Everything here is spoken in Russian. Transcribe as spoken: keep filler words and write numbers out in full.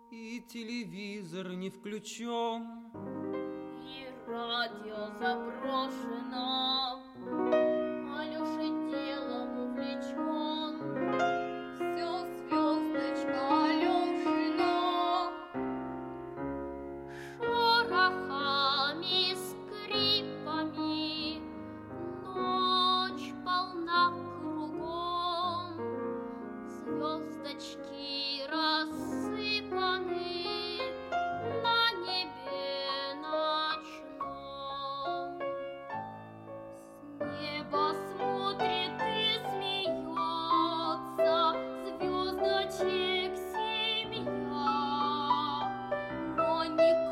И телевизор не включен, и радио заброшено. Алёша делом увлечен, всё звездочка Алёшина. Шорохами, скрипами, ночь полна кругом, звездочки рассыпаны на небе ночном. С неба смотрит и смеется звездочек семья, но никто